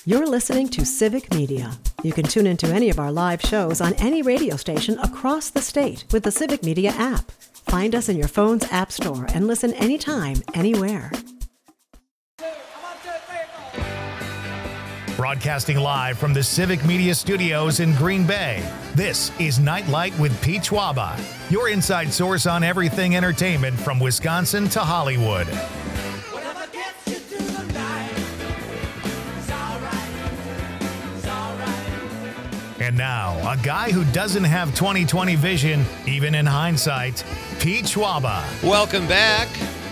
You're listening to Civic Media. You can tune into any of our live shows on any radio station across the state with the Civic Media app. Find us in your phone's app store and listen anytime, anywhere. Broadcasting live from the Civic Media Studios in Green Bay, this is Nightlight with Pete Schwaba, your inside source on everything entertainment from Wisconsin to Hollywood. And now, a guy who doesn't have 20/20 vision, even in hindsight, Pete Schwaba. Welcome back.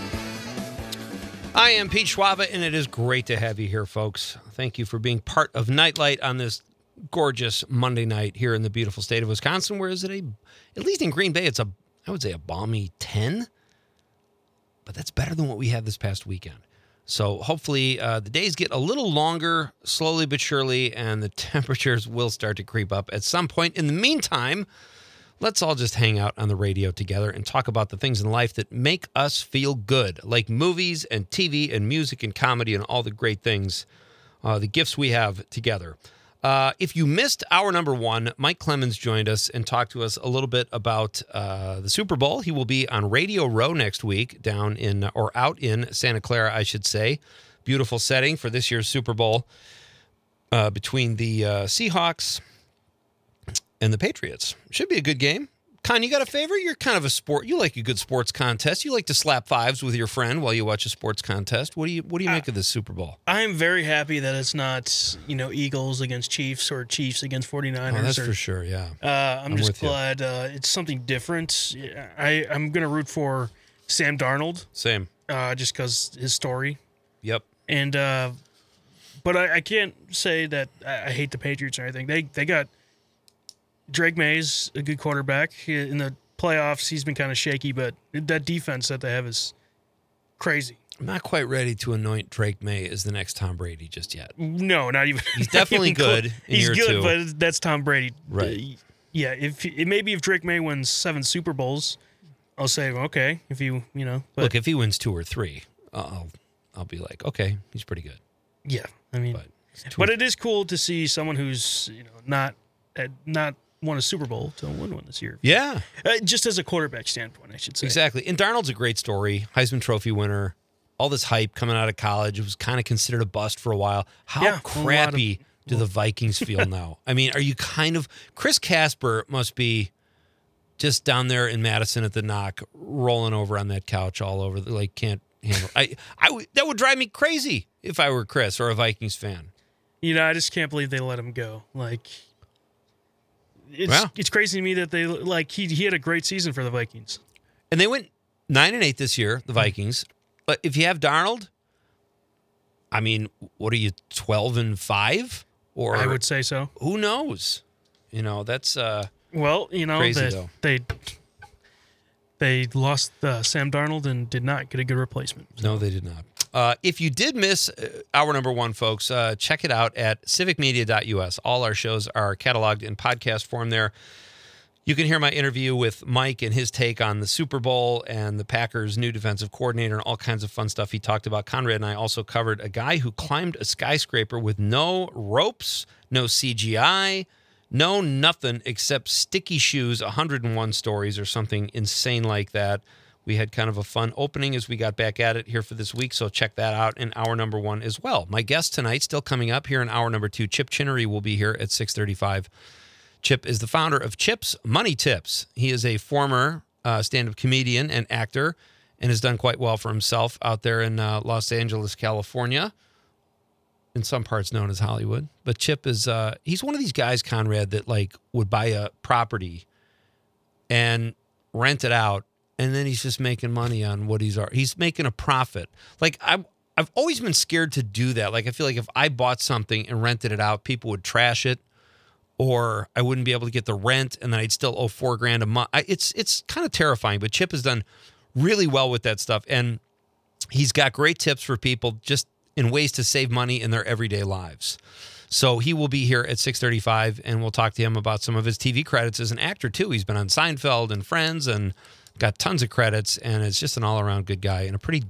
I am Pete Schwaba, and it is great to have you here, folks. Thank you for being part of Nightlight on this gorgeous Monday night here in the beautiful state of Wisconsin. Where is it? At least in Green Bay, it's I would say a balmy 10. But that's better than what we had this past weekend. So hopefully the days get a little longer, slowly but surely, and the temperatures will start to creep up at some point. In the meantime, let's all just hang out on the radio together and talk about the things in life that make us feel good, like movies and TV and music and comedy and all the great things, the gifts we have together. If you missed hour number one, Mike Clemens joined us and talked to us a little bit about the Super Bowl. He will be on Radio Row next week out in Santa Clara, I should say. Beautiful setting for this year's Super Bowl between the Seahawks and the Patriots. Should be a good game. Con, you got a favorite? You're kind of a sport. You like a good sports contest. You like to slap fives with your friend while you watch a sports contest. What do you make of this Super Bowl? I'm very happy that it's not, Eagles against Chiefs or Chiefs against 49ers. Oh, that's for sure, yeah. I'm just glad it's something different. I'm going to root for Sam Darnold. Same. Just because his story. Yep. And but I can't say that I hate the Patriots or anything. They got Drake May's a good quarterback. In the playoffs, he's been kind of shaky, but that defense that they have is crazy. I'm not quite ready to anoint Drake May as the next Tom Brady just yet. No, not even. He's definitely good. He's good, but that's Tom Brady. Right. Yeah. Maybe if Drake May wins 7 Super Bowls, I'll say okay. If you But, look, if he wins 2 or 3, I'll be like, okay, he's pretty good. Yeah, I mean, but it is cool to see someone who's not won a Super Bowl to win one this year. Yeah. Just as a quarterback standpoint, I should say. Exactly. And Darnold's a great story. Heisman Trophy winner. All this hype coming out of college. It was kind of considered a bust for a while. How crappy do the Vikings feel now? I mean, are you Chris Casper must be just down there in Madison at the Knock, rolling over on that couch all over, can't handle it. That would drive me crazy if I were Chris or a Vikings fan. I just can't believe they let him go. It's crazy to me that they he had a great season for the Vikings. And they went 9-8 this year, the Vikings. But if you have Darnold, I mean, what are you, 12-5? Or I would say so. Who knows? That's crazy, though. They lost Sam Darnold and did not get a good replacement. So. No, they did not. If you did miss hour number one, folks, check it out at civicmedia.us. All our shows are cataloged in podcast form there. You can hear my interview with Mike and his take on the Super Bowl and the Packers' new defensive coordinator and all kinds of fun stuff he talked about. Conrad and I also covered a guy who climbed a skyscraper with no ropes, no CGI, no nothing except sticky shoes, 101 stories or something insane like that. We had kind of a fun opening as we got back at it here for this week, so check that out in hour number one as well. My guest tonight, still coming up here in hour number two, Chip Chinnery will be here at 6:35. Chip is the founder of Chip's Money Tips. He is a former stand-up comedian and actor and has done quite well for himself out there in Los Angeles, California, in some parts known as Hollywood. But Chip is he's one of these guys, Conrad, that would buy a property and rent it out, and then he's just making money on what he's making a profit. I've always been scared to do that. I feel like if I bought something and rented it out, people would trash it, or I wouldn't be able to get the rent, and then I'd still owe $4,000 a month. It's kind of terrifying, but Chip has done really well with that stuff, and he's got great tips for people just in ways to save money in their everyday lives. So he will be here at 6:35, and we'll talk to him about some of his TV credits as an actor, too. He's been on Seinfeld and Friends and got tons of credits, and is just an all-around good guy and a pretty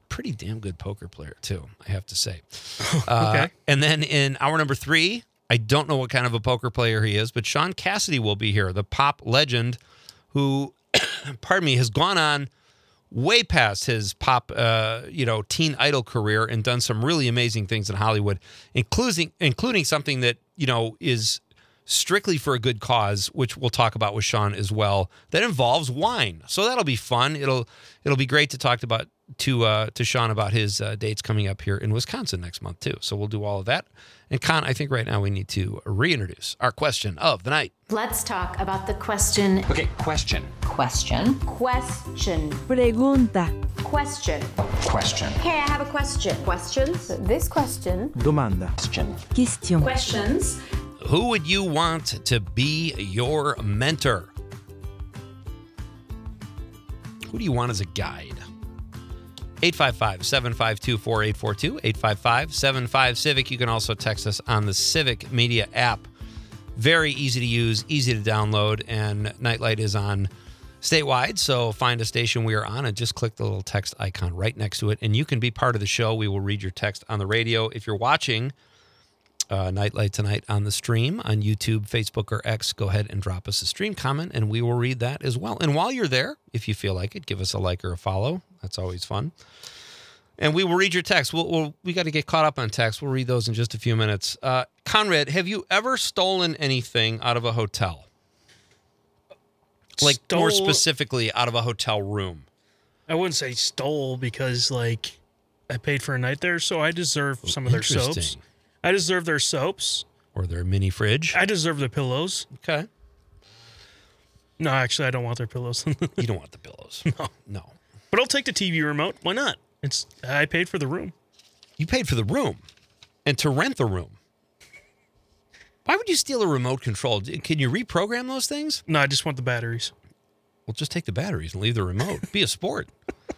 pretty damn good poker player too, I have to say. Okay. And then in hour number 3, I don't know what kind of a poker player he is, but Sean Cassidy will be here, the pop legend who, pardon me, has gone on way past his pop, teen idol career and done some really amazing things in Hollywood, including something that, is strictly for a good cause, which we'll talk about with Sean as well, that involves wine. So that'll be fun. It'll be great to talk to Sean about his dates coming up here in Wisconsin next month too. So we'll do all of that. And Con, I think right now we need to reintroduce our question of the night. Let's talk about the question. Okay, question. Question. Pregunta. Question. Question. Hey, I have a question. Questions? This question. Domanda. Question. Questions. Who would you want to be your mentor? Who do you want as a guide? 855-752-4842, 855-75-CIVIC. You can also text us on the Civic Media app. Very easy to use, easy to download, and Nightlight is on statewide, so find a station we are on and just click the little text icon right next to it, and you can be part of the show. We will read your text on the radio. If you're watching Nightlight tonight on the stream on YouTube, Facebook, or X, go ahead and drop us a stream comment, and we will read that as well. And while you're there, if you feel like it, give us a like or a follow. That's always fun. And we will read your text. We got to get caught up on text. We'll read those in just a few minutes. Conrad, have you ever stolen anything out of a hotel? Like, more specifically, out of a hotel room? I wouldn't say stole because, I paid for a night there, so I deserve some of their soaps. Interesting. I deserve their soaps. Or their mini fridge? I deserve their pillows. Okay. No, actually, I don't want their pillows. You don't want the pillows. No. But I'll take the TV remote. Why not? I paid for the room. You paid for the room and to rent the room. Why would you steal a remote control? Can you reprogram those things? No, I just want the batteries. Well, just take the batteries and leave the remote. Be a sport.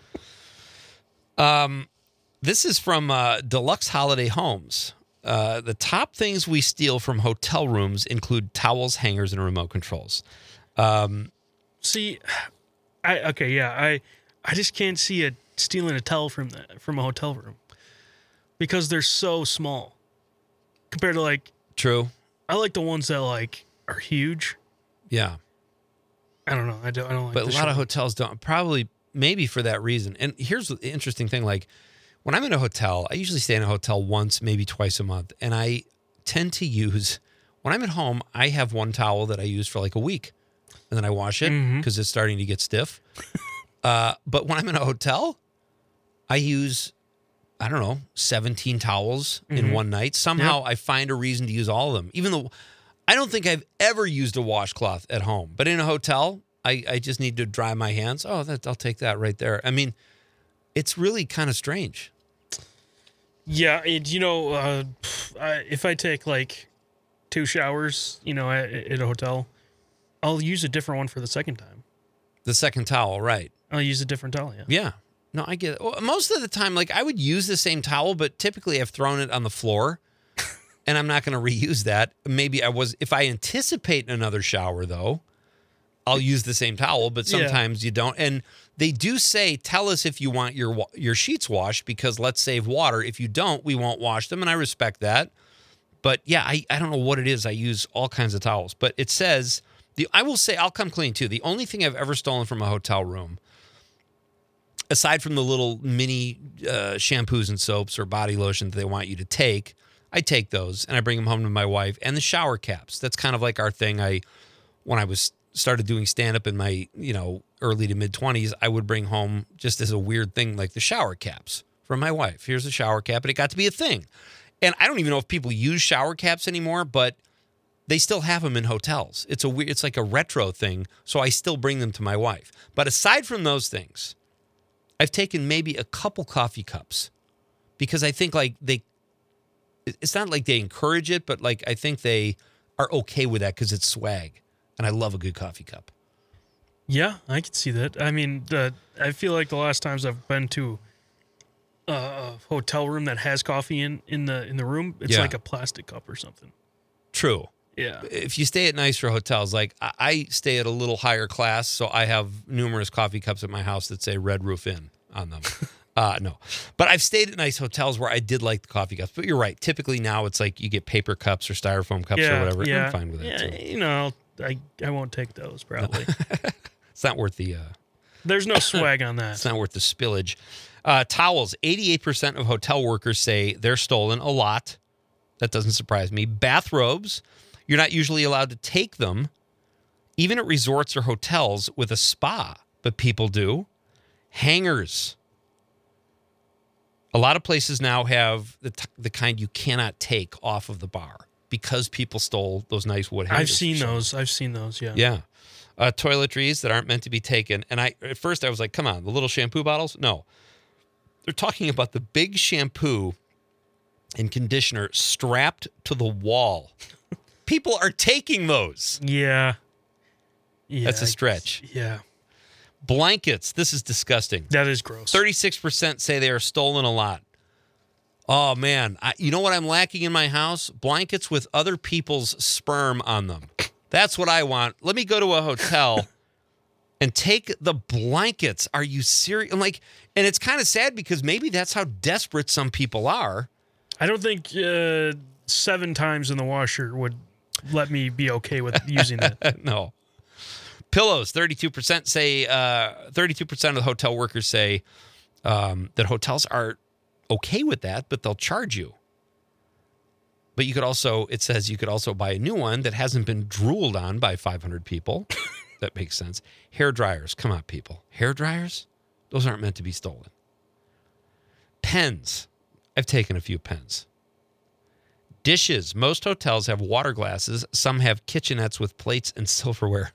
This is from Deluxe Holiday Homes. The top things we steal from hotel rooms include towels, hangers, and remote controls. See, I just can't see it stealing a towel from a hotel room because they're so small compared to True. I like the ones that are huge. Yeah. I don't know. I don't like. But a lot of hotels don't. Probably, maybe for that reason. And here's the interesting thing: when I'm in a hotel, I usually stay in a hotel once, maybe twice a month, and I tend to use. When I'm at home, I have one towel that I use for a week, and then I wash it because it's starting to get stiff. But when I'm in a hotel, I use, 17 towels in one night. Somehow I find a reason to use all of them, even though I don't think I've ever used a washcloth at home. But in a hotel, I just need to dry my hands. Oh, I'll take that right there. I mean, it's really kind of strange. Yeah, if I take 2 showers, at a hotel, I'll use a different one for the second time. The second towel, right? I'll use a different towel, yeah. Yeah. No, I get it. Well, most of the time, I would use the same towel, but typically I've thrown it on the floor, and I'm not going to reuse that. Maybe if I anticipate another shower, though, I'll use the same towel, but sometimes you don't. And they do say, tell us if you want your sheets washed, because let's save water. If you don't, we won't wash them, and I respect that. But yeah, I don't know what it is. I use all kinds of towels, but it says, I will say, I'll come clean too. The only thing I've ever stolen from a hotel room, aside from the little mini shampoos and soaps or body lotion that they want you to take, I take those and I bring them home to my wife, and the shower caps. That's kind of our thing. When I started doing stand-up in my, early to mid-20s, I would bring home, just as a weird thing, the shower caps from my wife. Here's a shower cap, and it got to be a thing. And I don't even know if people use shower caps anymore, but they still have them in hotels. It's like a retro thing, so I still bring them to my wife. But aside from those things, I've taken maybe a couple coffee cups, because I think it's not like they encourage it, but I think they are okay with that because it's swag. And I love a good coffee cup. Yeah, I can see that. I mean, I feel like the last times I've been to a hotel room that has coffee in the room, it's like a plastic cup or something. True. Yeah. If you stay at nicer hotels, I stay at a little higher class, so I have numerous coffee cups at my house that say Red Roof Inn on them. No. But I've stayed at nice hotels where I did like the coffee cups. But you're right. Typically now it's like you get paper cups or styrofoam cups or whatever. Yeah. I'm fine with that too. You know, I won't take those probably. It's not worth the There's no swag on it's that. not worth the spillage. Towels. 88% of hotel workers say they're stolen a lot. That doesn't surprise me. Bathrobes. You're not usually allowed to take them, even at resorts or hotels with a spa, but people do. Hangers. A lot of places now have the kind you cannot take off of the bar because people stole those nice wood hangers. I've seen those, yeah. Yeah. Toiletries that aren't meant to be taken. And at first I was like, come on, the little shampoo bottles? No. They're talking about the big shampoo and conditioner strapped to the wall. People are taking those. Yeah. That's a stretch. Yeah. Blankets. This is disgusting. That is gross. 36% say they are stolen a lot. Oh, man. You know what I'm lacking in my house? Blankets with other people's sperm on them. That's what I want. Let me go to a hotel and take the blankets. Are you serious? And it's kind of sad because maybe that's how desperate some people are. I don't think 7 times in the washer would let me be okay with using that. No. Pillows, 32% say, 32% of the hotel workers say that hotels are okay with that, but they'll charge you. But it says you could also buy a new one that hasn't been drooled on by 500 people. That makes sense. Hair dryers, come on, people. Hair dryers? Those aren't meant to be stolen. Pens. I've taken a few pens. Dishes. Most hotels have water glasses. Some have kitchenettes with plates and silverware.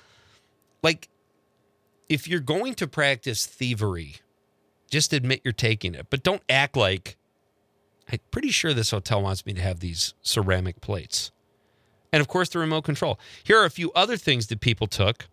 If you're going to practice thievery, just admit you're taking it. But don't act like, I'm pretty sure this hotel wants me to have these ceramic plates. And, of course, the remote control. Here are a few other things that people took.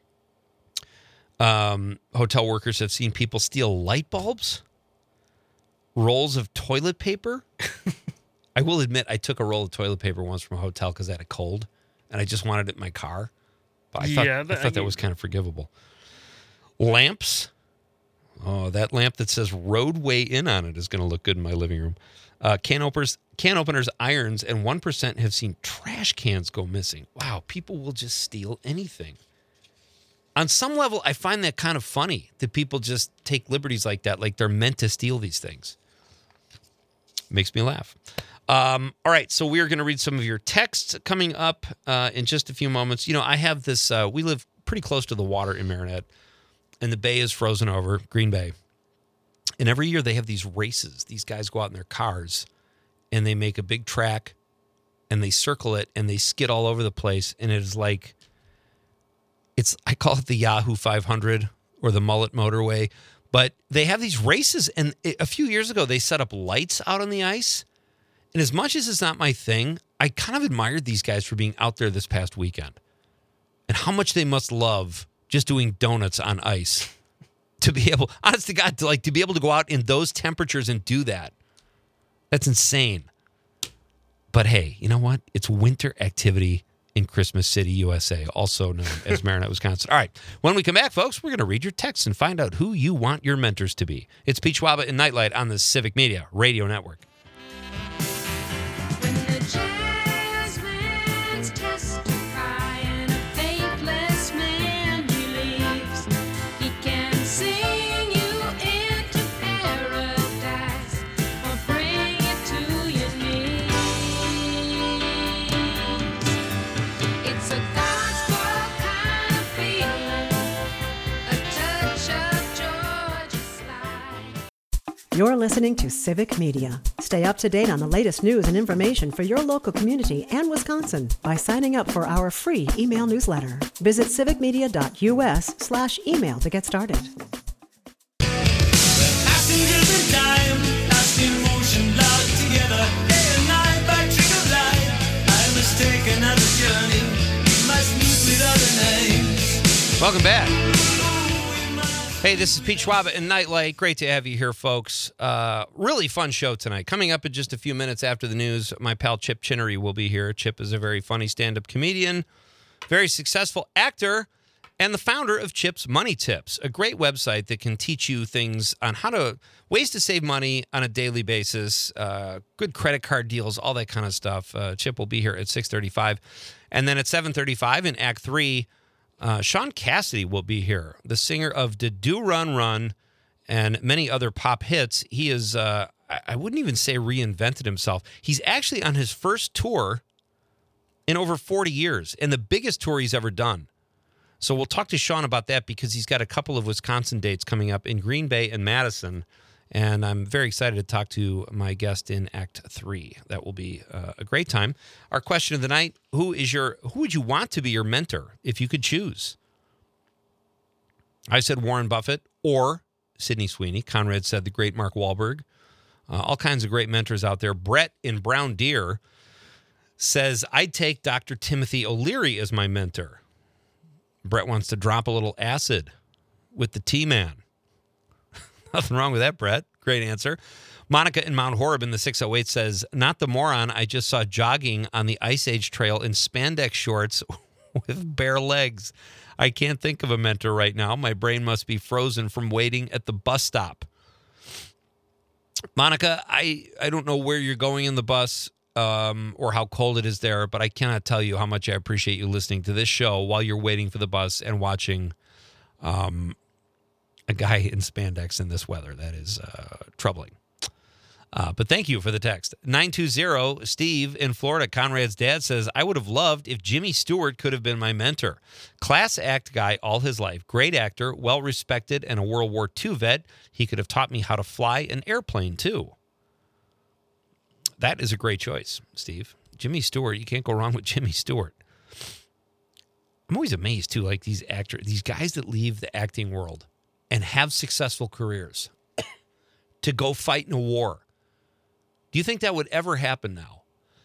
Hotel workers have seen people steal light bulbs, rolls of toilet paper. I will admit I took a roll of toilet paper once from a hotel because I had a cold, and I just wanted it in my car. But I thought that was kind of forgivable. Lamps. Oh, that lamp that says Roadway Inn on it is going to look good in my living room. Can openers, irons, and 1% have seen trash cans go missing. Wow, people will just steal anything. On some level, I find that kind of funny that people just take liberties like that, like they're meant to steal these things. Makes me laugh. All right, so we are going to read some of your texts coming up in just a few moments. You know, I have this, we live pretty close to the water in Marinette, and the bay is frozen over, Green Bay. And every year they have these races. These guys go out in their cars, and they make a big track, and they circle it, and they skid all over the place, and it is like, I call it the Yahoo 500 or the Mullet Motorway, but they have these races, and a few years ago they set up lights out on the ice. And as much as it's not my thing, I kind of admired these guys for being out there this past weekend and how much they must love just doing donuts on ice to be able, honest to God, to be able to go out in those temperatures and do that. That's insane. But hey, you know what? It's winter activity in Christmas City, USA, also known as Marinette, Wisconsin. All right. When we come back, folks, we're going to read your texts and find out who you want your mentors to be. It's Pete Schwaba and Nightlight on the Civic Media Radio Network. When the jazzman's testifying, a faithless man believes he can sing you into paradise or bring you to your knees. It's a gospel kind of feeling, a touch of Georgia slide. You're listening to Civic Media. Stay up to date on the latest news and information for your local community and Wisconsin by signing up for our free email newsletter. Visit civicmedia.us/email to get started. Passengers in time, lost in motion, locked together, day and night by trick of light. I must take another journey, must meet with other names. Welcome back. Hey, this is Pete Schwaba and Nightlight. Great to have you here, folks. Really fun show tonight. Coming up in just a few minutes after the news, my pal Chip Chinnery will be here. Chip is a very funny stand-up comedian, very successful actor, and the founder of Chip's Money Tips, a great website that can teach you things on ways to save money on a daily basis, good credit card deals, all that kind of stuff. Chip will be here at 6:35. And then at 7:35 in Act 3, Sean Cassidy will be here, the singer of "Da Do Run Run" and many other pop hits. He is, I wouldn't even say reinvented himself. He's actually on his first tour in over 40 years, and the biggest tour he's ever done. So we'll talk to Sean about that because he's got a couple of Wisconsin dates coming up in Green Bay and Madison. And I'm very excited to talk to my guest in Act 3. That will be a great time. Our question of the night, who would you want to be your mentor if you could choose? I said Warren Buffett or Sydney Sweeney. Conrad said the great Mark Wahlberg. All kinds of great mentors out there. Brett in Brown Deer says, I'd take Dr. Timothy O'Leary as my mentor. Brett wants to drop a little acid with the T-Man. Nothing wrong with that, Brett. Great answer. Monica in Mount Horeb in the 608 says, not the moron I just saw jogging on the Ice Age Trail in spandex shorts with bare legs. I can't think of a mentor right now. My brain must be frozen from waiting at the bus stop. Monica, I don't know where you're going in the bus or how cold it is there, but I cannot tell you how much I appreciate you listening to this show while you're waiting for the bus and watching a guy in spandex in this weather. That is troubling. But thank you for the text. 920, Steve in Florida, Conrad's dad says, I would have loved if Jimmy Stewart could have been my mentor. Class act guy all his life. Great actor, well-respected, and a World War II vet. He could have taught me how to fly an airplane, too. That is a great choice, Steve. Jimmy Stewart, you can't go wrong with Jimmy Stewart. I'm always amazed, too, like these guys that leave the acting world and have successful careers to go fight in a war. Do you think that would ever happen now?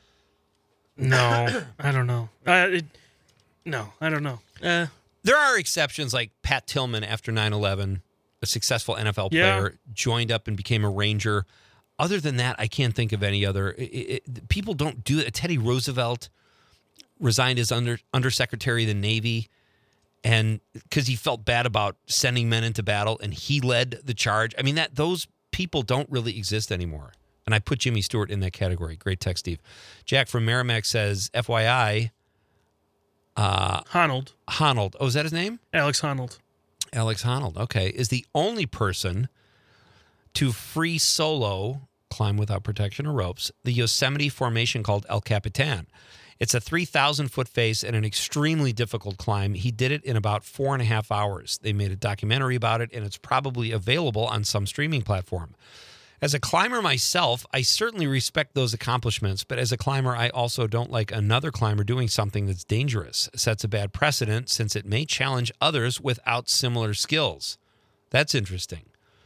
No, I don't know. No, I don't know. There are exceptions like Pat Tillman after 9/11, a successful NFL player, joined up and became a Ranger. Other than that, I can't think of any other. People don't do it. Teddy Roosevelt resigned as undersecretary of the Navy, and because he felt bad about sending men into battle, and he led the charge. I mean, those people don't really exist anymore. And I put Jimmy Stewart in that category. Great text, Steve. Jack from Merrimack says, FYI. Honnold. Oh, is that his name? Alex Honnold. Alex Honnold, okay. Is the only person to free solo, climb without protection or ropes, the Yosemite formation called El Capitan. It's a 3,000-foot face and an extremely difficult climb. He did it in about 4.5 hours. They made a documentary about it, and it's probably available on some streaming platform. As a climber myself, I certainly respect those accomplishments, but as a climber, I also don't like another climber doing something that's dangerous. It sets a bad precedent since it may challenge others without similar skills. That's interesting.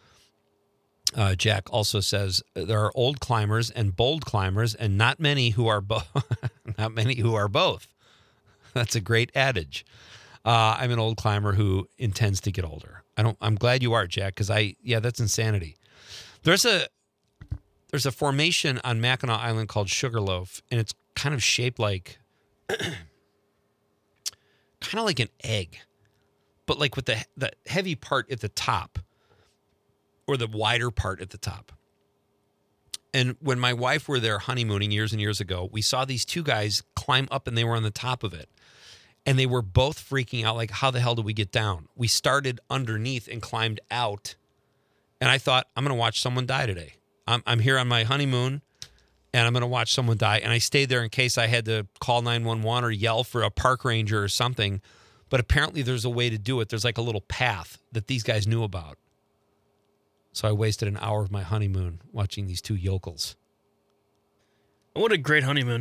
Jack also says there are old climbers and bold climbers, and not many who are not many who are both. That's a great adage. I'm an old climber who intends to get older. I'm glad you are, Jack, because that's insanity. There's a formation on Mackinac Island called Sugarloaf, and it's kind of shaped like an egg, but like with the heavy part at the top or the wider part at the top. And when my wife were there honeymooning years and years ago, we saw these two guys climb up and they were on the top of it. And they were both freaking out, like, how the hell do we get down? We started underneath and climbed out. And I thought, I'm going to watch someone die today. I'm here on my honeymoon, and I'm going to watch someone die. And I stayed there in case I had to call 911 or yell for a park ranger or something. But apparently there's a way to do it. There's like a little path that these guys knew about. So I wasted an hour of my honeymoon watching these two yokels. What a great honeymoon.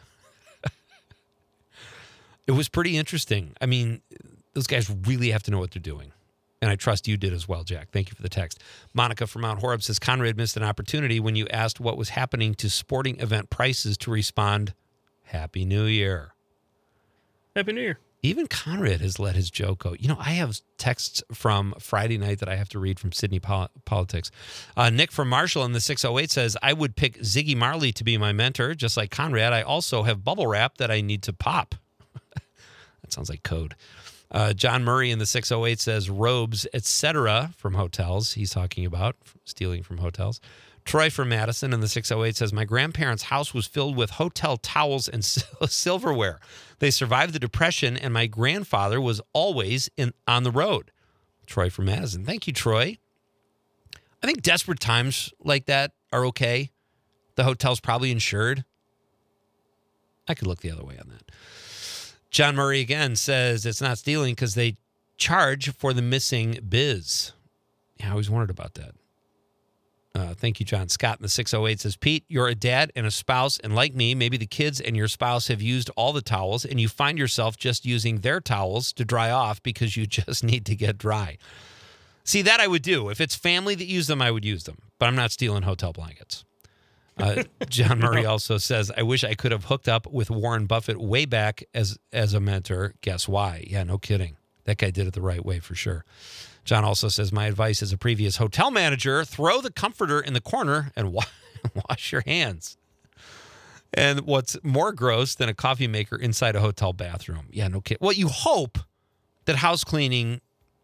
It was pretty interesting. I mean, those guys really have to know what they're doing. And I trust you did as well, Jack. Thank you for the text. Monica from Mount Horeb says, Conrad missed an opportunity when you asked what was happening to sporting event prices to respond, Happy New Year. Happy New Year. Even Conrad has let his joke go. You know, I have texts from Friday night that I have to read from Sydney Politics. Nick from Marshall in the 608 says, I would pick Ziggy Marley to be my mentor. Just like Conrad, I also have bubble wrap that I need to pop. That sounds like code. John Murray in the 608 says robes, etc. from hotels. He's talking about stealing from hotels. Troy from Madison in the 608 says, my grandparents' house was filled with hotel towels and silverware. They survived the Depression, and my grandfather was always on the road. Troy from Madison. Thank you, Troy. I think desperate times like that are okay. The hotel's probably insured. I could look the other way on that. John Murray again says it's not stealing because they charge for the missing biz. Yeah, I always wondered about that. Thank you, John. Scott in the 608 says, Pete, you're a dad and a spouse, and like me, maybe the kids and your spouse have used all the towels, and you find yourself just using their towels to dry off because you just need to get dry. See, that I would do. If it's family that use them, I would use them, but I'm not stealing hotel blankets. John Murray also says, I wish I could have hooked up with Warren Buffett way back as a mentor. Guess why? Yeah, no kidding. That guy did it the right way for sure. John also says, my advice as a previous hotel manager, throw the comforter in the corner and wash your hands. And what's more gross than a coffee maker inside a hotel bathroom? Yeah, no kidding. Well, you hope that house cleaning,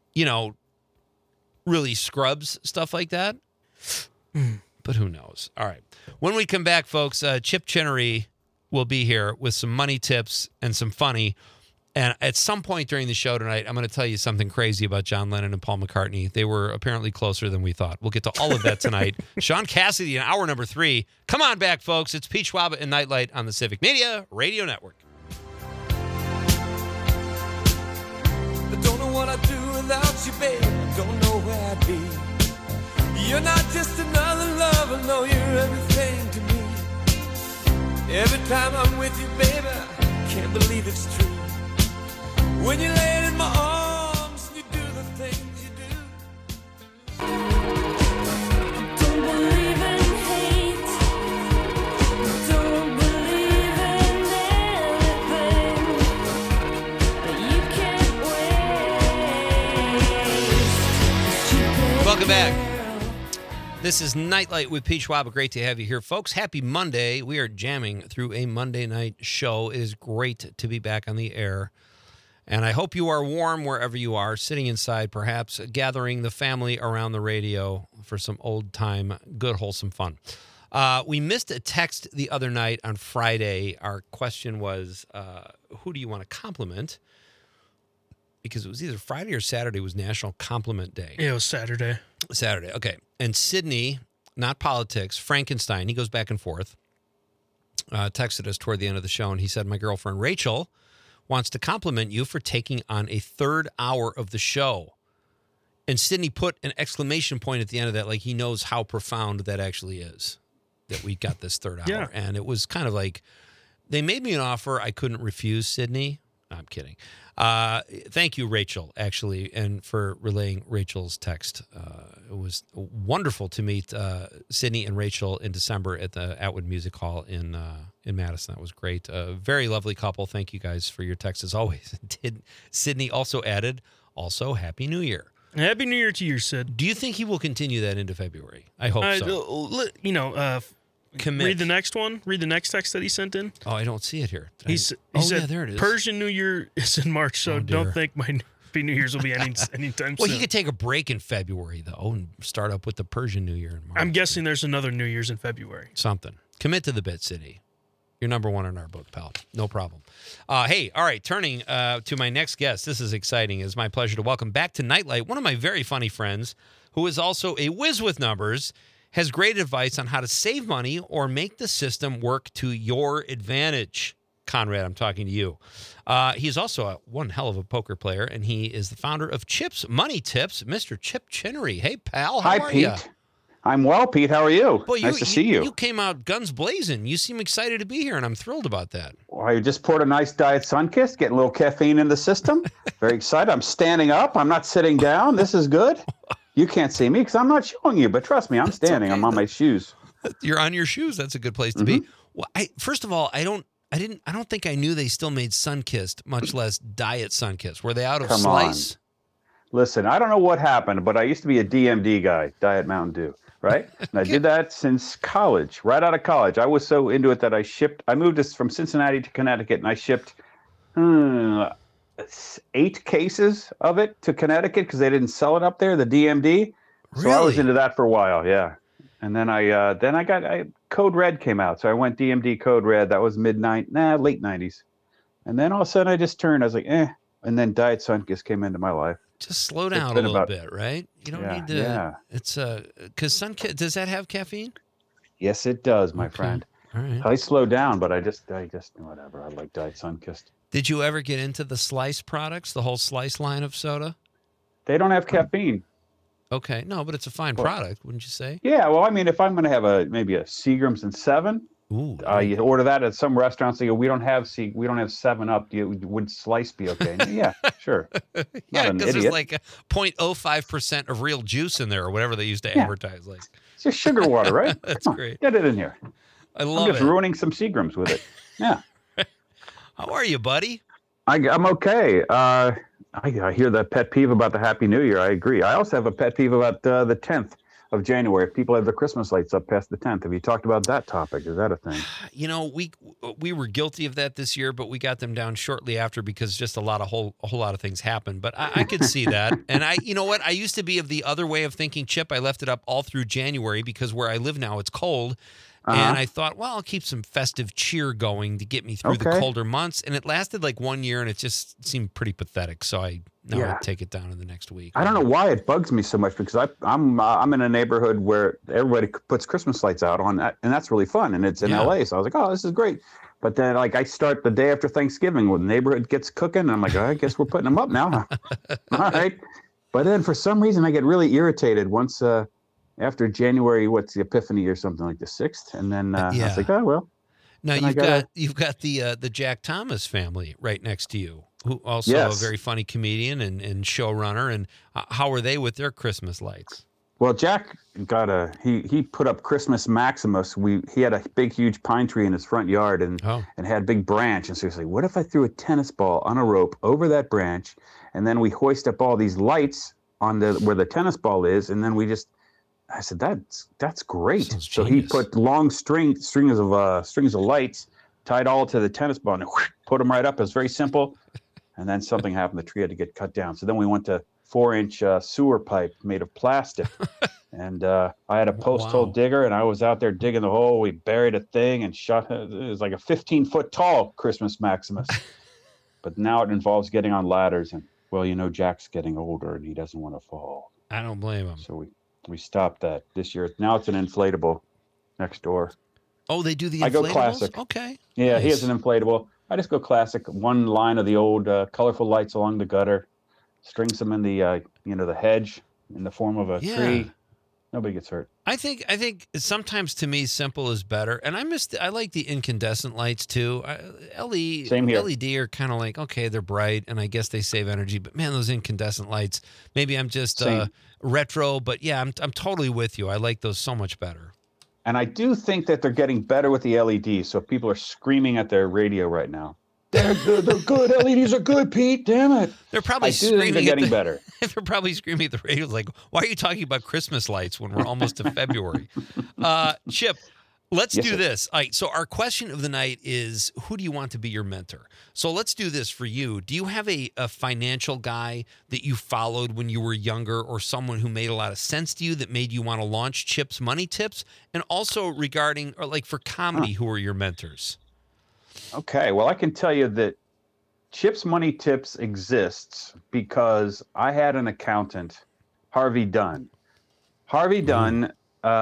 really scrubs stuff like that. But who knows? All right. When we come back, folks, Chip Chinnery will be here with some money tips and some funny. And at some point during the show tonight, I'm going to tell you something crazy about John Lennon and Paul McCartney. They were apparently closer than we thought. We'll get to all of that tonight. Sean Cassidy in hour number 3. Come on back, folks. It's Pete Schwab and Nightlight on the Civic Media Radio Network. I don't know what I'd do without you, babe. I don't know where I'd be. You're not just another lover, no, you're everything to me. Every time I'm with you, baby, I can't believe it's true. When you lay in my arms, you do the things you do. Don't believe in hate. Don't believe in anything. But you can't waste. Welcome back. This is Nightlight with Pete Schwab. Great to have you here, folks. Happy Monday. We are jamming through a Monday night show. It is great to be back on the air. And I hope you are warm wherever you are, sitting inside, perhaps gathering the family around the radio for some old-time, good, wholesome fun. We missed a text the other night on Friday. Our question was, who do you want to compliment? Because it was either Friday or Saturday was National Compliment Day. Yeah, it was Saturday. Saturday, okay. And Sydney, not politics, Frankenstein, he goes back and forth, texted us toward the end of the show, and he said, my girlfriend Rachel wants to compliment you for taking on a third hour of the show. And Sydney put an exclamation point at the end of that, like he knows how profound that actually is, that we got this third hour. Yeah. And it was kind of like, they made me an offer I couldn't refuse, Sydney. No, I'm kidding. Thank you, Rachel, actually, and for relaying Rachel's text. It was wonderful to meet Sydney and Rachel in December at the Atwood Music Hall in Madison. That was great. A very lovely couple. Thank you guys for your text as always. Sydney also added, also, Happy New Year. Happy New Year to you, Sid. Do you think he will continue that into February? I hope so. Commit. Read the next one. Read the next text that he sent in. Oh, I don't see it here. He said, said, yeah, there it is. Persian New Year is in March, so don't think my Happy New Year's will be anytime Well, soon. he could take a break in February, though, and start up with the Persian New Year in March. I'm guessing there's another New Year's in February. Something. Commit to the bit, City. You're number one in our book, pal. No problem. Hey, all right, turning to my next guest. This is exciting. It's my pleasure to welcome back to Nightlight one of my very funny friends, who is also a whiz with numbers, has great advice on how to save money or make the system work to your advantage. Conrad, I'm talking to you. He's also one hell of a poker player, and he is the founder of Chip's Money Tips, Mr. Chip Chinnery. Hey, pal, how are Pete. you? I'm well, Pete. How are you? Boy, nice to see you. You came out guns blazing. You seem excited to be here, and I'm thrilled about that. Well, I just poured a nice Diet Sunkist, getting a little caffeine in the system. Very excited. I'm standing up. I'm not sitting down. This is good. You can't see me because I'm not showing you, but trust me, I'm standing. Okay. I'm on my shoes. You're on your shoes. That's a good place to be. Well, first of all, I don't think I knew they still made Sunkist, much less Diet Sunkist. Were they out of slice? Listen, I don't know what happened, but I used to be a DMD guy, Diet Mountain Dew, right? And I did that since college, right out of college. I was so into it that I moved from Cincinnati to Connecticut, and I shipped 8 cases of it to Connecticut because they didn't sell it up there, the DMD. So I was Really? into that for a while, yeah. And then I got Code Red came out, so I went DMD Code Red. That was late '90s. And then all of a sudden I just turned. I was like, eh. And then Diet Sunkist came into my life. Just slow It's down a been little about- bit, right? You don't Yeah, need to. yeah. It's because does that have caffeine? Yes, it does, my Okay. friend. All right. I slowed down, but I just whatever. I like Diet Sunkist. Did you ever get into the Slice products, the whole Slice line of soda? They don't have caffeine. Okay, no, but it's a fine Well- product, wouldn't you say? Yeah, well, I mean, if I'm going to have maybe a Seagram's and 7, Ooh, you order that at some restaurants. They go, we don't have 7 Up. Would Slice be okay? Yeah, sure. yeah, not an because there's idiot. like 0.05% of real juice in there, or whatever they used to Yeah. advertise. Like, It's just sugar water, right? That's Come on, great. Get it in here. I I'm love just it. ruining some Seagrams with it. Yeah, How are you, buddy? I'm okay. I hear that pet peeve about the Happy New Year. I agree. I also have a pet peeve about the 10th of January. If people have their Christmas lights up past the 10th. Have you talked about that topic? Is that a thing? You know, we were guilty of that this year, but we got them down shortly after because just a whole lot of things happened. But I could see that, and you know what? I used to be of the other way of thinking, Chip. I left it up all through January because where I live now, it's cold. And I thought, well, I'll keep some festive cheer going to get me through the Okay. colder months. And it lasted like 1 year, and it just seemed pretty pathetic. So I take it down in the next week. I don't know why it bugs me so much because I'm in a neighborhood where everybody puts Christmas lights out on that, and that's really fun. And it's in Yeah. LA, so I was like, oh, this is great. But then, like, I start the day after Thanksgiving when the neighborhood gets cooking, and I'm like, oh, I guess we're putting them up now. All right. But then for some reason, I get really irritated once after January, what's the Epiphany or something like the 6th, and then I Yeah. was like, oh well. Now Then I you've got the Jack Thomas family right next to you, who also Yes. a very funny comedian and showrunner. And how are they with their Christmas lights? Well, Jack got he put up Christmas Maximus. He had a big, huge pine tree in his front yard and had a big branch. And so he's like, what if I threw a tennis ball on a rope over that branch, and then we hoist up all these lights on where the tennis ball is, and then I said, that's great. Sounds So he genius. put long strings of lights, tied all to the tennis ball, and put them right up. It was very simple. And then something happened. The tree had to get cut down. So then we went to 4-inch sewer pipe made of plastic. And I had a post hole Wow. digger, and I was out there digging the hole. We buried a thing and shot it. It was like a 15-foot tall Christmas Maximus. But now it involves getting on ladders. And, well, you know, Jack's getting older, and he doesn't want to fall. I don't blame him. So we stopped that this year. Now it's an inflatable next door. Oh, they do the inflatables? I go classic. Okay. Yeah, he Nice. has an inflatable. I just go classic. One line of the old colorful lights along the gutter, strings them in the the hedge in the form of a Yeah. tree. Nobody gets hurt. I think sometimes to me simple is better, and I like the incandescent lights too. Same here. LED are kind of like, okay, they're bright, and I guess they save energy. But man, those incandescent lights. Maybe I'm just Same. retro, but yeah, I'm totally with you. I like those so much better. And I do think that they're getting better with the LEDs. So people are screaming at their radio right now. They're good. They're good. LEDs are good, Pete. Damn it. They're probably I do think they're screaming getting at better. They're probably screaming at the radio like, "Why are you talking about Christmas lights when we're almost to February?" Chip, let's Yes, do sir. this. All right, so our question of the night is, who do you want to be your mentor? So let's do this for you. Do you have a financial guy that you followed when you were younger, or someone who made a lot of sense to you that made you want to launch Chip's Money Tips? And also regarding, or like for comedy, who are your mentors? Okay, well, I can tell you that Chip's Money Tips exists because I had an accountant, Harvey Dunn. Harvey Dunn,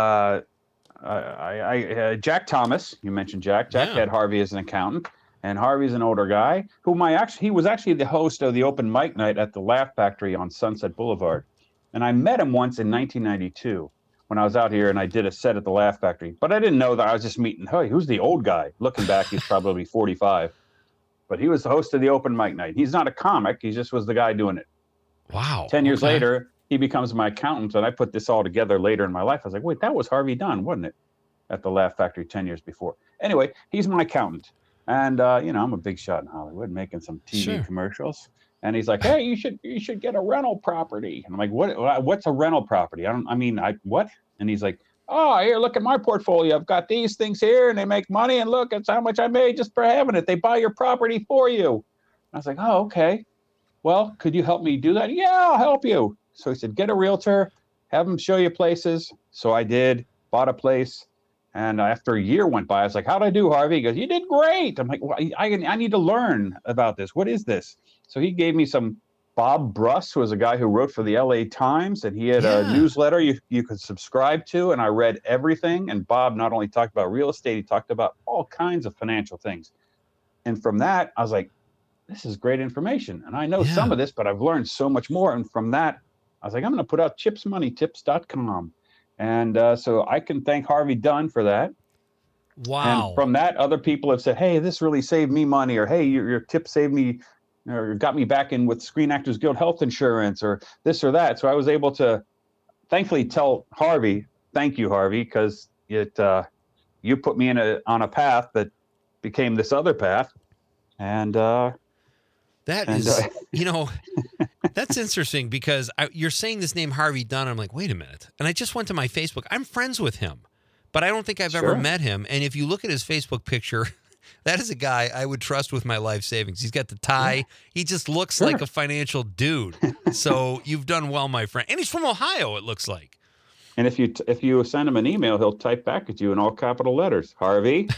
Jack Thomas, you mentioned Jack. Jack Yeah. had Harvey as an accountant, and Harvey's an older guy whom he was actually the host of the open mic night at the Laugh Factory on Sunset Boulevard. And I met him once in 1992 when I was out here and I did a set at the Laugh Factory. But I didn't know that I was just meeting, hey, who's the old guy? Looking back, he's probably 45. But he was the host of the open mic night. He's not a comic. He just was the guy doing it. Wow. 10 years okay. later, he becomes my accountant, and I put this all together later in my life. I was like, wait, that was Harvey Dunn, wasn't it? At the Laugh Factory 10 years before. Anyway, he's my accountant. And, I'm a big shot in Hollywood, making some TV Sure. commercials. And he's like, hey, you should get a rental property. And I'm like, what's a rental property? What? And he's like, oh, here, look at my portfolio. I've got these things here, and they make money. And look, it's how much I made just for having it. They buy your property for you. I was like, oh, okay. well, could you help me do that? Yeah, I'll help you. So he said, get a realtor, have him show you places. So I did, bought a place. And after a year went by, I was like, how'd I do, Harvey? He goes, you did great. I'm like, well, I need to learn about this. What is this? So he gave me some. Bob Bruss was a guy who wrote for the LA Times, and he had a newsletter you could subscribe to, and I read everything. And Bob not only talked about real estate, he talked about all kinds of financial things. And from that, I was like, this is great information. And I know some of this, but I've learned so much more. And from that, I was like, I'm going to put out chipsmoneytips.com. And so I can thank Harvey Dunn for that. Wow. And from that, other people have said, hey, this really saved me money, or hey, your tip saved me, or got me back in with Screen Actors Guild health insurance, or this or that. So I was able to thankfully tell Harvey, thank you, Harvey, because you put me on a path that became this other path. And that's interesting, because you're saying this name Harvey Dunn. I'm like, wait a minute. And I just went to my Facebook. I'm friends with him, but I don't think I've ever met him. And if you look at his Facebook picture, that is a guy I would trust with my life savings. He's got the tie. Yeah. He just looks like a financial dude. So you've done well, my friend. And he's from Ohio, it looks like. And if you send him an email, he'll type back at you in all capital letters. Harvey.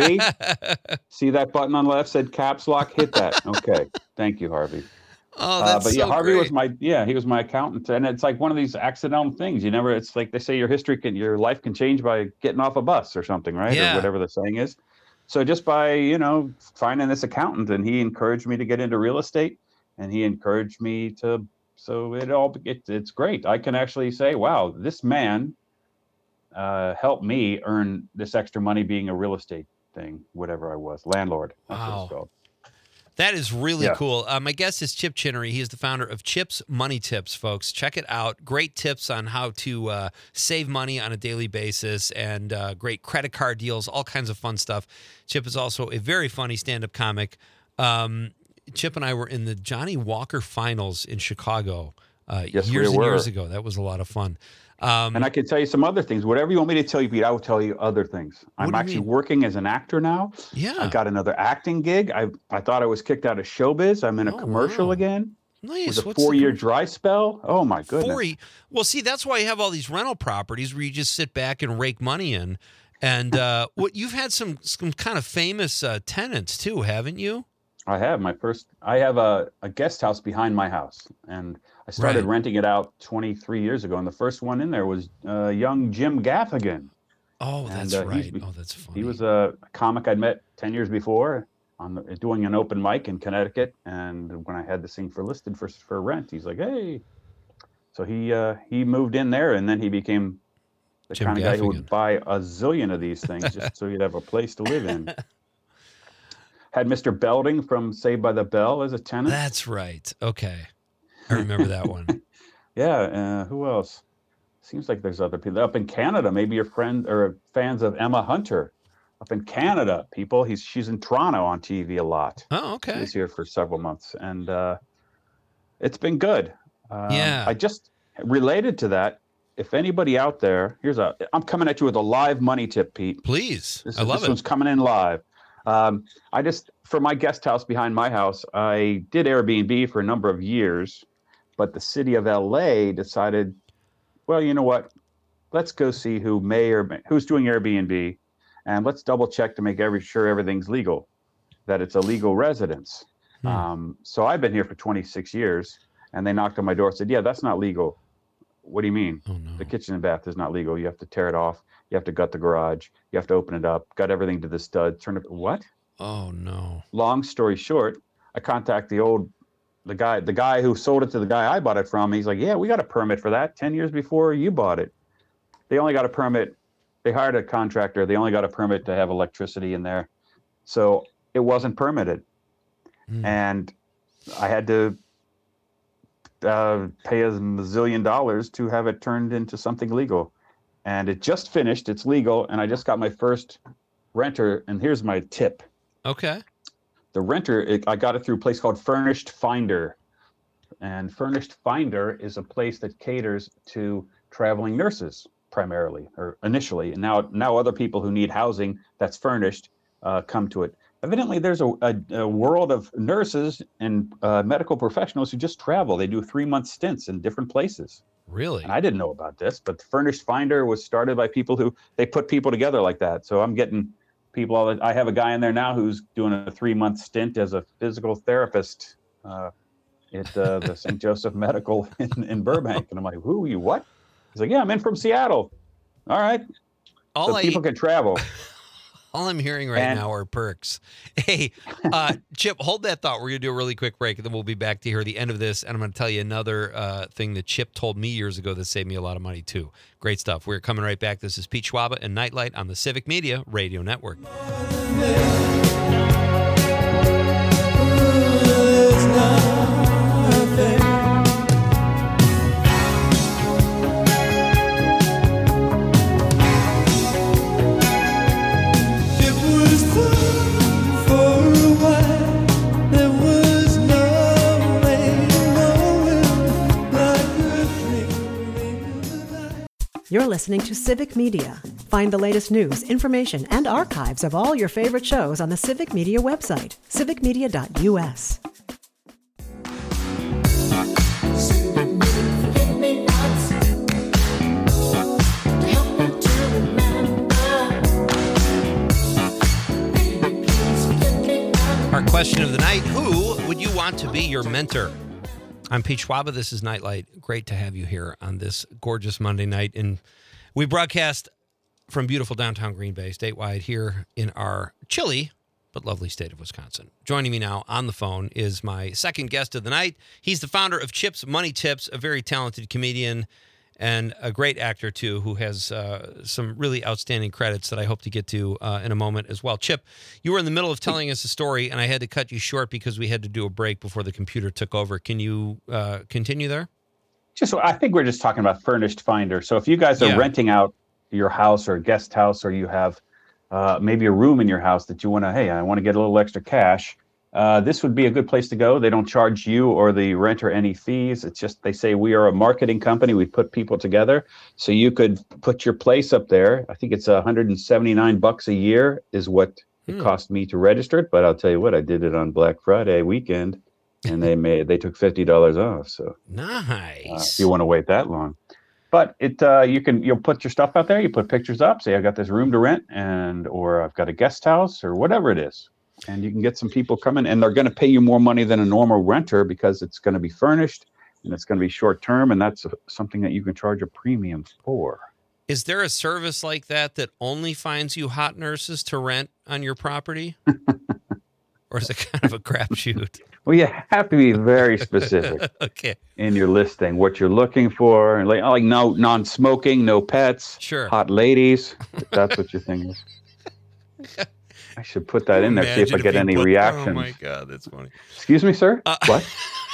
See that button on the left said caps lock? Hit that. Okay. Thank you, Harvey. Oh, that's but yeah, so Harvey great. he was my accountant. And it's like one of these accidental things. It's like they say your life can change by getting off a bus or something, right? Yeah. Or whatever the saying is. So just by, finding this accountant, and he encouraged me to get into real estate, and he encouraged me so it's great. I can actually say, wow, this man helped me earn this extra money being a real estate thing, whatever I was, landlord. That's what it's called. That is really cool. My guest is Chip Chinnery. He is the founder of Chip's Money Tips, folks. Check it out. Great tips on how to save money on a daily basis, and great credit card deals, all kinds of fun stuff. Chip is also a very funny stand-up comic. Chip and I were in the Johnny Walker Finals in Chicago years and years ago. That was a lot of fun. And I can tell you some other things. Whatever you want me to tell you, Pete, I will tell you other things. I'm actually working as an actor now. Yeah. I got another acting gig. I thought I was kicked out of showbiz. I'm in a commercial again. Nice. It was a 4-year dry spell. Oh, my goodness. Well, see, that's why you have all these rental properties where you just sit back and rake money in. And you've had some kind of famous tenants, too, haven't you? I have. I have a guest house behind my house, and I started renting it out 23 years ago. And the first one in there was young Jim Gaffigan. Oh, that's right. That's funny. He was a comic I'd met 10 years before doing an open mic in Connecticut. And when I had the scene listed for rent, he's like, hey. So he moved in there, and then he became the Jim kind of guy Gaffigan. who would buy a zillion of these things just so he'd have a place to live in. Had Mr. Belding from Saved by the Bell as a tenant. That's right. Okay. I remember that one. Yeah. Who else? Seems like there's other people up in Canada. Maybe your friend or fans of Emma Hunter up in Canada. People. She's in Toronto on TV a lot. Oh, okay. She's here for several months, and it's been good. Yeah. I just related to that. If anybody out there, I'm coming at you with a live money tip, Pete. Please. This I love it. This one's coming in live. For my guest house behind my house, I did Airbnb for a number of years, but the city of LA decided, well, you know what? Let's go see who's doing Airbnb, and let's double check to make sure everything's legal, that it's a legal residence. So I've been here for 26 years, and they knocked on my door and said, yeah, that's not legal. What do you mean? Oh, no. The kitchen and bath is not legal. You have to tear it off. You have to gut the garage. You have to open it up, gut everything to the stud, turn it. What? Oh, no. Long story short, I contact the guy who sold it to the guy I bought it from. He's like, yeah, we got a permit for that 10 years before you bought it. They only got a permit. They hired a contractor. They only got a permit to have electricity in there. So it wasn't permitted. And I had to pay a $1 zillion to have it turned into something legal. And it just finished. It's legal. And I just got my first renter. And here's my tip. Okay. The renter, I got it through a place called Furnished Finder. And Furnished Finder is a place that caters to traveling nurses primarily, or initially. And now other people who need housing that's furnished come to it. evidently there's a world of nurses and medical professionals who just travel. They do 3-month stints in different places. Really? And I didn't know about this, but Furnished Finder was started by people who they put people together like that. So I'm getting people. I have a guy in there now who's doing a 3-month stint as a physical therapist at the St. Joseph Medical in Burbank. And I'm like, who are you? What? He's like, yeah, I'm in from Seattle. All right. So people can travel. All I'm hearing right now are perks. Hey, Chip, hold that thought. We're going to do a really quick break, and then we'll be back to hear the end of this. And I'm going to tell you another thing that Chip told me years ago that saved me a lot of money, too. Great stuff. We're coming right back. This is Pete Schwaba and Nightlight on the Civic Media Radio Network. You're listening to Civic Media. Find the latest news, information, and archives of all your favorite shows on the Civic Media website, civicmedia.us. Our question of the night, who would you want to be your mentor? I'm Pete Schwaba. This is Nightlight. Great to have you here on this gorgeous Monday night. And we broadcast from beautiful downtown Green Bay, statewide here in our chilly but lovely state of Wisconsin. Joining me now on the phone is my second guest of the night. He's the founder of Chip's Money Tips, a very talented comedian and a great actor, too, who has some really outstanding credits that I hope to get to in a moment as well. Chip, you were in the middle of telling us a story, and I had to cut you short because we had to do a break before the computer took over. Can you continue there? I think we're just talking about Furnished Finder. So if you guys are renting out your house or a guest house, or you have maybe a room in your house that you want to, hey, I want to get a little extra cash, this would be a good place to go. They don't charge you or the renter any fees. It's just, they say we are a marketing company. We put people together. So you could put your place up there. I think it's $179 a year is what it cost me to register it. But I'll tell you what, I did it on Black Friday weekend, and they took $50 off. So nice. If you want to wait that long. But you'll put your stuff out there. You put pictures up. Say I got this room to rent, or I've got a guest house, or whatever it is. And you can get some people coming, and they're going to pay you more money than a normal renter because it's going to be furnished and it's going to be short term, and that's something that you can charge a premium for. Is there a service like that only finds you hot nurses to rent on your property? Or is it kind of a crapshoot? Well, you have to be very specific in your listing, what you're looking for, and like no non-smoking, no pets, hot ladies, if that's what your thing is. I should put that in there, see if I get any reactions. Oh, my God, that's funny. Excuse me, sir? What?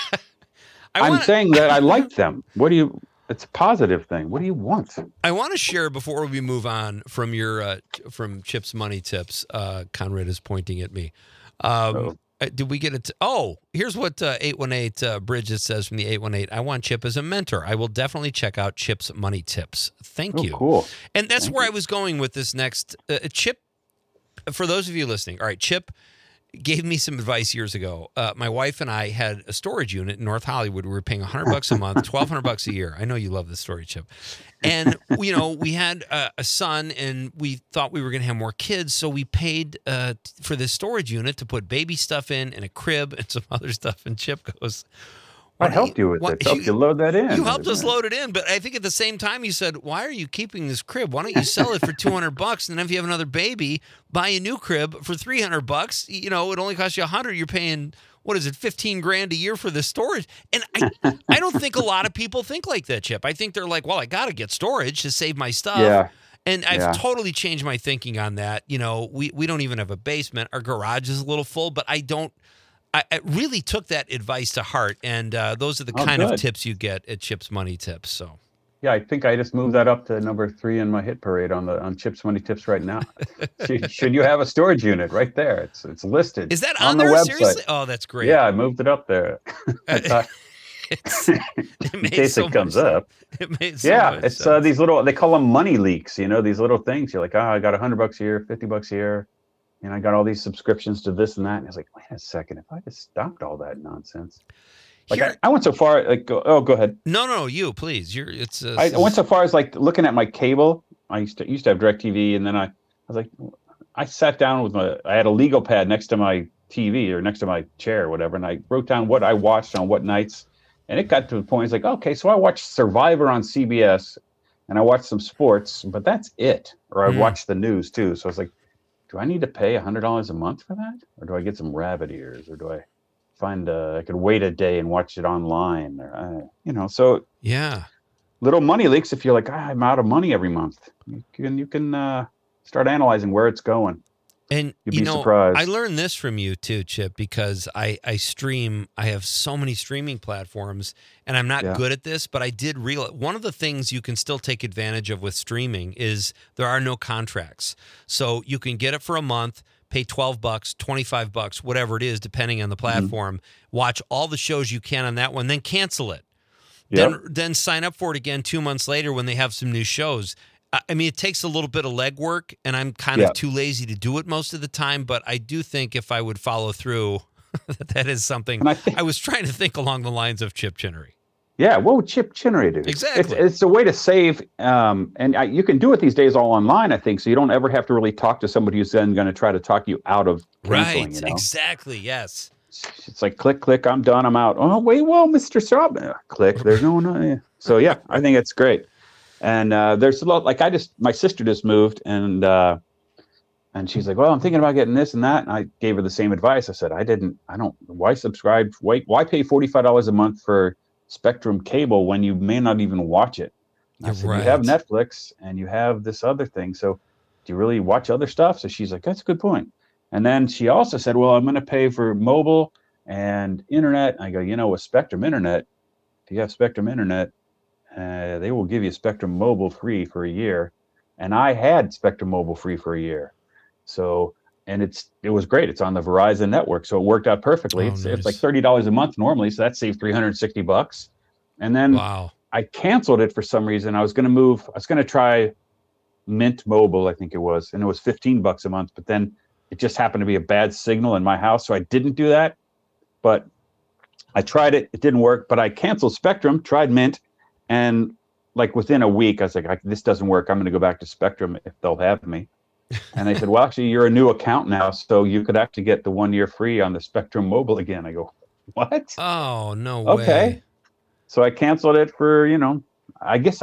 I'm saying that I like them. It's a positive thing. What do you want? I want to share, before we move on from your from Chip's Money Tips, Conrad is pointing at me. Did we get it? Here's what 818 Bridget says from the 818. I want Chip as a mentor. I will definitely check out Chip's Money Tips. Thank you. Cool. And that's where I was going with this next. Chip, for those of you listening, all right, Chip gave me some advice years ago. My wife and I had a storage unit in North Hollywood. We were paying $100 a month, $1,200 a year. I know you love this story, Chip. And, we had a son, and we thought we were going to have more kids. So we paid for this storage unit to put baby stuff in and a crib and some other stuff. And Chip goes, I helped you with it. Helped you load that in. You helped us load it in, but I think at the same time you said, "Why are you keeping this crib? Why don't you sell it for $200? And then if you have another baby, buy a new crib for $300. It only costs you $100. You're paying $15,000 a year for this storage." And I don't think a lot of people think like that, Chip. I think they're like, "Well, I got to get storage to save my stuff." Yeah. And I've totally changed my thinking on that. We don't even have a basement. Our garage is a little full, but I really took that advice to heart, and those are the kind of tips you get at Chip's Money Tips. So, yeah, I think I just moved that up to number 3 in my hit parade on Chip's Money Tips right now. Should you have a storage unit right there? It's listed. Is that on the website? Seriously? Oh, that's great. Yeah, I moved it up there. In case it comes up. It made so much it's sense. these little, they call them money leaks. These little things. You're like, I got $100 a year, $50 a year. and I got all these subscriptions to this and that. And I was like, wait a second, if I just stopped all that nonsense. Like Here- I went so far, like, go ahead. No, you please. I went so far as like looking at my cable. I used to have DirecTV, and then I was like, I sat down with I had a legal pad next to my TV or next to my chair or whatever, and I wrote down what I watched on what nights. And it got to the point, it's like, okay, so I watched Survivor on CBS, and I watched some sports, but that's it. Or I watched the news too. So I was like, do I need to pay $100 a month for that? Or do I get some rabbit ears? Or do I find I could wait a day and watch it online? Or, so Yeah. little money leaks if you're like, I'm out of money every month. You can start analyzing where it's going. And You'd be surprised. I learned this from you too, Chip, because I stream. I have so many streaming platforms, and I'm not good at this, but I did realize one of the things you can still take advantage of with streaming is there are no contracts. So you can get it for a month, pay $12, $25, whatever it is, depending on the platform. Watch all the shows you can on that one, then cancel it. Yep. Then sign up for it again 2 months later when they have some new shows. I mean, it takes a little bit of legwork, and I'm kind of too lazy to do it most of the time, but I do think if I would follow through, that is something. I was trying to think along the lines of Chip Chinnery. Yeah, what would Chip Chinnery do? Exactly. It's a way to save, and you can do it these days all online, I think, so you don't ever have to really talk to somebody who's then going to try to talk you out of canceling, Right, you know? exactly, yes. It's like, click, I'm done, I'm out. Oh, wait, well, Mr. Straub, click, there's no one. So, yeah, I think it's great. And there's a lot, like my sister just moved, and she's like, well, I'm thinking about getting this and that. And I gave her the same advice. I said, why subscribe? Why pay $45 a month for Spectrum cable when you may not even watch it? And I said, you have Netflix and you have this other thing. So do you really watch other stuff? So she's like, that's a good point. And then she also said, well, I'm going to pay for mobile and internet. And I go, with Spectrum Internet, if you have Spectrum Internet, they will give you Spectrum Mobile free for a year. And I had Spectrum Mobile free for a year. So, and it was great. It's on the Verizon network. So it worked out perfectly. It's like $30 a month normally. So that saved $360. And then I canceled it for some reason. I was going to try Mint Mobile, I think it was, and it was $15 a month, but then it just happened to be a bad signal in my house. So I didn't do that, but I tried it. It didn't work, but I canceled Spectrum, tried Mint. And like within a week, I was like, this doesn't work. I'm going to go back to Spectrum if they'll have me. And they said, well, actually, you're a new account now, so you could actually get the 1 year free on the Spectrum Mobile again. I go, what? Oh, no way. Okay. So I canceled it for, I guess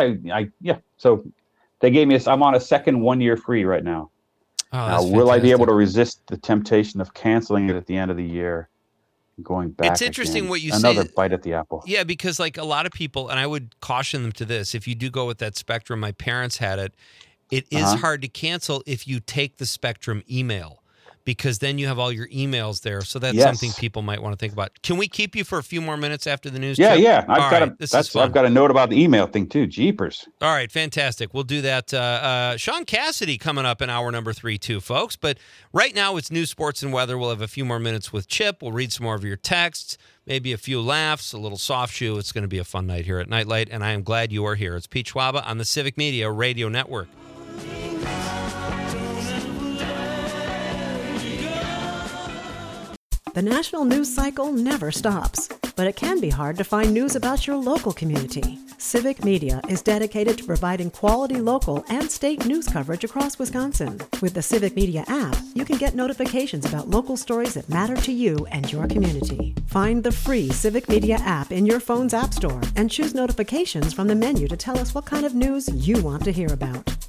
So they gave me I'm on a second 1 year free right now. Oh, now, will I be able to resist the temptation of canceling it at the end of the year? Going back. It's interesting what you say. Another bite at the apple. Yeah, because like a lot of people, and I would caution them to this, if you do go with that Spectrum, my parents had it, it is hard to cancel if you take the Spectrum email, because then you have all your emails there. So that's something people might want to think about. Can we keep you for a few more minutes after the news? Yeah, Chip? yeah. I've got a note about the email thing too. Jeepers. All right, fantastic. We'll do that. Sean Cassidy coming up in hour number 3 too, folks. But right now it's news, sports, and weather. We'll have a few more minutes with Chip. We'll read some more of your texts, maybe a few laughs, a little soft shoe. It's going to be a fun night here at Nightlight, and I am glad you are here. It's Pete Schwaba on the Civic Media Radio Network. The national news cycle never stops, but it can be hard to find news about your local community. Civic Media is dedicated to providing quality local and state news coverage across Wisconsin. With the Civic Media app, you can get notifications about local stories that matter to you and your community. Find the free Civic Media app in your phone's app store and choose notifications from the menu to tell us what kind of news you want to hear about.